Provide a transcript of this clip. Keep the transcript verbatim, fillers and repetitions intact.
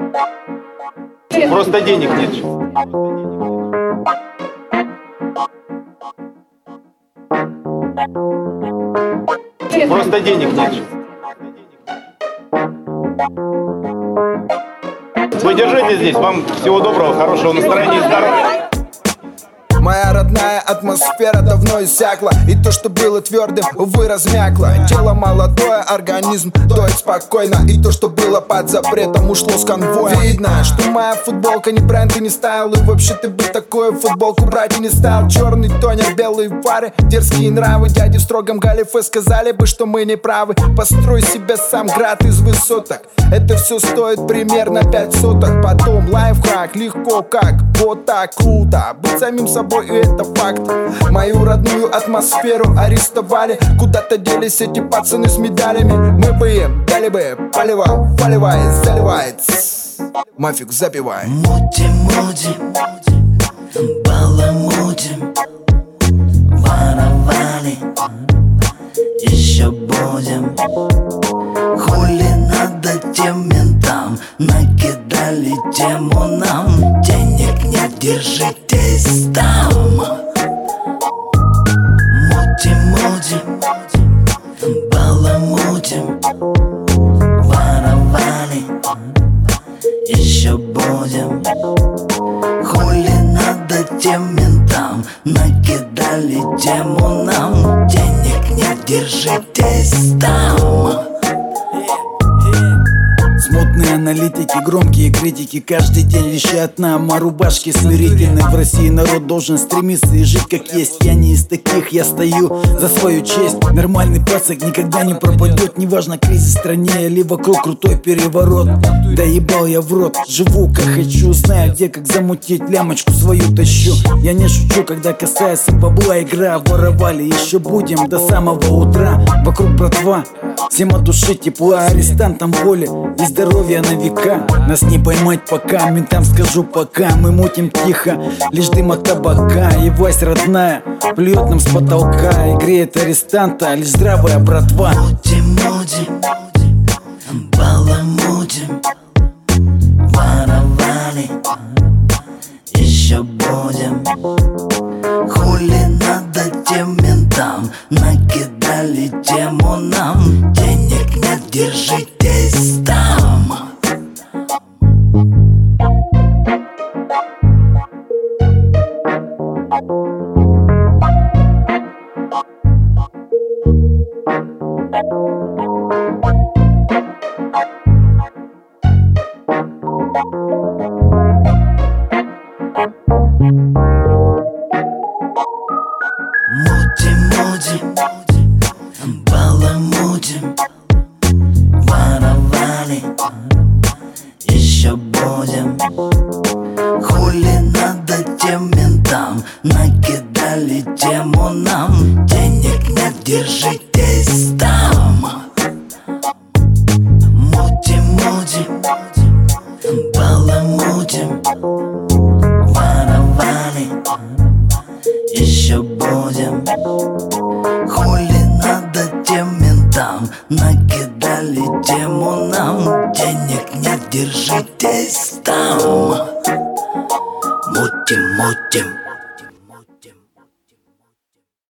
Просто денег нет. Просто денег нет. Вы держите здесь. Вам всего доброго, хорошего настроения и здоровья. Моя родная атмосфера давно иссякла, и то, что было твердым, увы, размякло. Тело молодое, организм дует спокойно, и то, что было под запретом, ушло с конвоя. Видно, что моя футболка не бренд и не стайл, и вообще ты бы такую футболку брать и не стал. Черный тонер, белые фары, дерзкие нравы. Дяди в строгом галифе сказали бы, что мы не правы. Построй себе сам град из высоток, это все стоит примерно пять соток. Потом лайфхак, легко как, вот так круто. Быть самим собой, и это факт. Мою родную атмосферу арестовали, куда-то делись эти пацаны с медалями. Мы бы им дали бы поливай, поливай, заливай, мафик запивай. Мутим, мутим, баламутим, воровали, еще будем. Хули надо тем ментам, накидали тему нам. Денег нет, держитесь там. Мутим, мутим, баламутим, воровали, еще будем. Хули надо тем ментам, накидали тему нам. Денег нет, держитесь там. Смутные аналитики, громкие критики каждый день вещают нам о рубашке смирительной. В России народ должен стремиться и жить как есть. Я не из таких, я стою за свою честь. Нормальный пацак никогда не пропадет. Неважно, кризис в стране или вокруг крутой переворот. Да ебал я в рот, живу как хочу, знаю где как замутить, лямочку свою тащу. Я не шучу, когда касается бабла, игра. Воровали, еще будем до самого утра. Вокруг братва, всем от души тепла, арестантам воли и здоровья на века. Нас не поймать пока, ментам скажу пока. Мы мутим тихо, лишь дым от табака. И власть родная плюет нам с потолка и греет арестанта лишь здравая братва. Мутим, мутим, баламутим, воровали, еще будем. Хули надо тем ментам, накидали тему нам. Денег нет, держитесь там. Мутим, мутим, баламутим, воровали, еще будем. Хули надо тем ментам, накидали тему нам. Денег нет, держитесь там. Мутим, мутим, баламутим, воровали, еще будем. Хули надо тем ментам, накидали тему нам. Денег нет, держитесь там. Мутим, мутим.